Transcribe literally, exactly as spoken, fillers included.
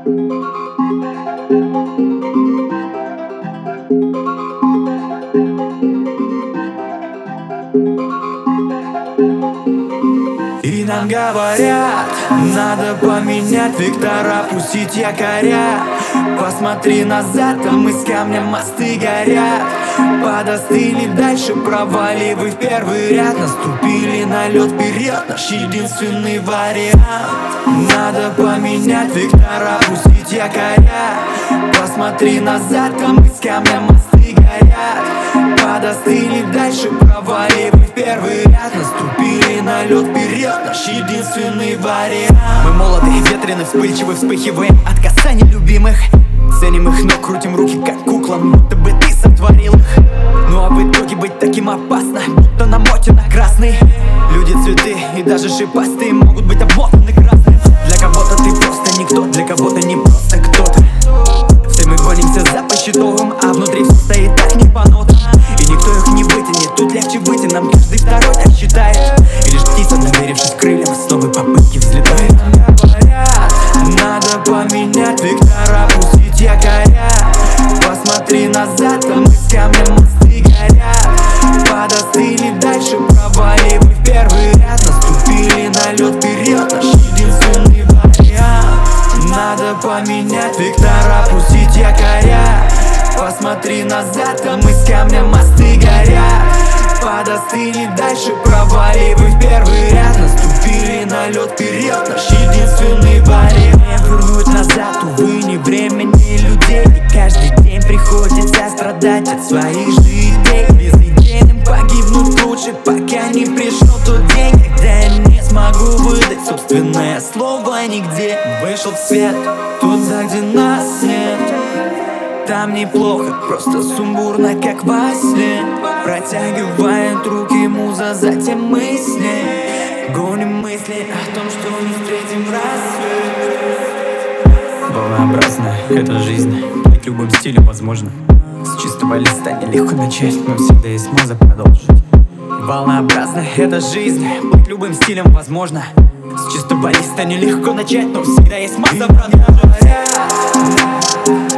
И нам говорят, надо поменять вектора, пустить якоря. Посмотри назад, там из камня мосты горят. Подостыли, дальше проваливай в первый ряд. Наступили на лед, вперед, наш единственный вариант. Надо поменять вектора, пустить якоря. Посмотри назад, там из камня мосты горят. Подостыли, дальше проваливай в первый ряд. Наступили на лед, вперед, наш единственный вариант. Мы молоды, ветрены, вспыльчивы, вспыхиваем от касаний любимых. Ценим их, но крутим руки, как куклам, будто бы ты сотворил их. Ну а в итоге быть таким опасно, будто намотано красный. Люди, цветы и даже шипастые могут быть обмотаны красным. Для кого-то ты просто никто, для кого-то не просто кто-то. Все мы гонимся за посчетовым, а внутри все стоит так не по нотам. И никто их не вытянет, тут легче выйти, нам каждый второй так считает. И лишь птица, доверившись крыльям, с новой попытки взлетает. Надо поменять вектора, пустить якоря. Посмотри назад, там из камня мосты горят. Подостыли, дальше проваливай в первый ряд. Наступили на лед, вперед, наш единственный вариант. Надо поменять вектора, пустить якоря. Посмотри назад, там из камня мосты горят. Подостыли, дальше проваливай в первый ряд. Наступили на лед, вперед, наш единственный вариант. Вернуть назад, увы, не время, не людей. И каждый день приходится страдать от своих же идей. Безидейным погибнуть лучше, пока не пришел тот день, когда я не смогу выдать собственное слово нигде. Вышел в свет, туда, где нас нет. там неплохо, просто сумбурно, как во сне. Протягивает руки муза, затем мысли. Гоним мысли о том, что не встретим рассвет. Волнообразная — это жизнь, быть любым стилем возможно. С чистого листа нелегко начать, но всегда есть муза продолжить. Волнообразная — это жизнь, быть любым стилем возможно. С чистого листа нелегко начать, но всегда есть масса продолжить.